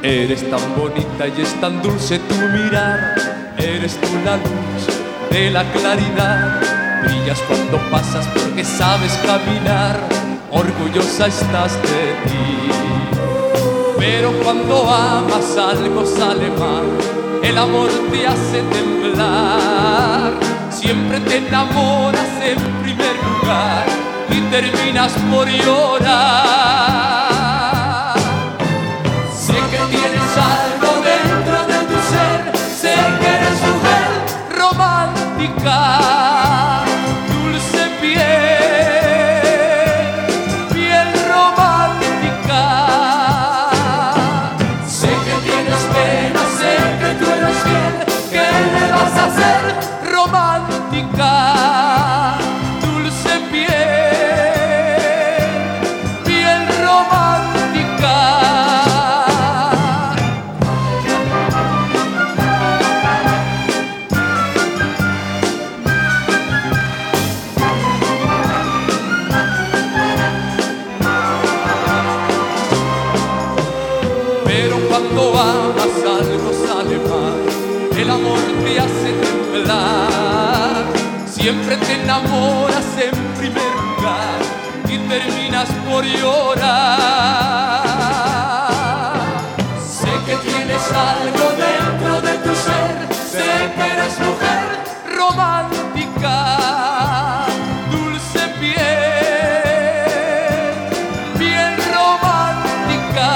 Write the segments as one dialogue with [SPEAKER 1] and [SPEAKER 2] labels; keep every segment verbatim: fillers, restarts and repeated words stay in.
[SPEAKER 1] Eres tan bonita y es tan dulce tu mirar. Eres tú la luz de la claridad. Brillas cuando pasas porque sabes caminar. Orgullosa estás de ti. Pero cuando amas algo sale mal. El amor te hace temblar. Siempre te enamoras en primer lugar y terminas por llorar. Sé que tienes algo dentro de tu ser. Sé que eres mujer romántica, dulce piel, piel romántica. Sé que tienes pena, sé que tú eres fiel. ¿Qué le vas a hacer? Romántica, dulce piel, piel romántica. Pero cuando amas algo sale mal. El amor te hace temblar. Siempre te enamoras en primer lugar y terminas por llorar. Sé que tienes algo dentro de tu ser. Sé que eres mujer romántica, dulce piel, piel romántica.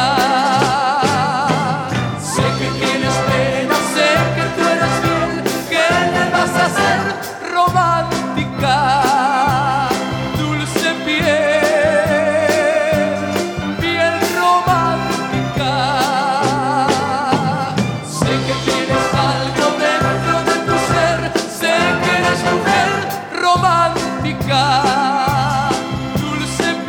[SPEAKER 1] Sé que tienes pena, sé que tú eres fiel. ¿Qué le vas a hacer? Romántica, dulce piel, piel romántica. Sé que tienes algo dentro de tu ser. Sé que eres mujer romántica, dulce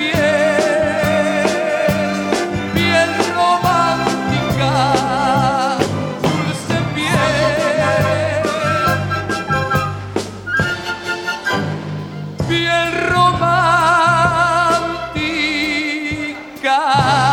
[SPEAKER 1] piel, piel romántica, dulce piel, piel romántica.